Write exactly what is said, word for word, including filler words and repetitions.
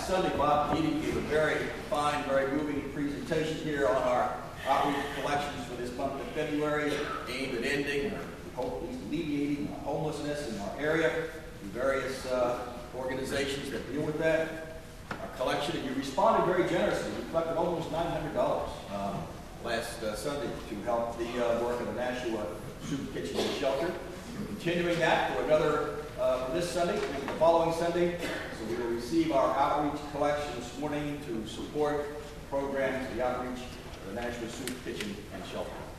last Sunday, Bob Keating gave a very fine, very moving presentation here on our outreach collections for this month of February, aimed at ending or hopefully alleviating homelessness in our area through various uh, organizations that deal with that. Our collection, and you responded very generously. We collected almost nine hundred dollars um, last uh, Sunday to help the uh, work of the Nashua Soup Kitchen and Shelter. We're continuing that for another, uh, for this Sunday, and the following Sunday. So we will receive our outreach collection this morning to support programs, the outreach of the Nashua Soup Kitchen and Shelter.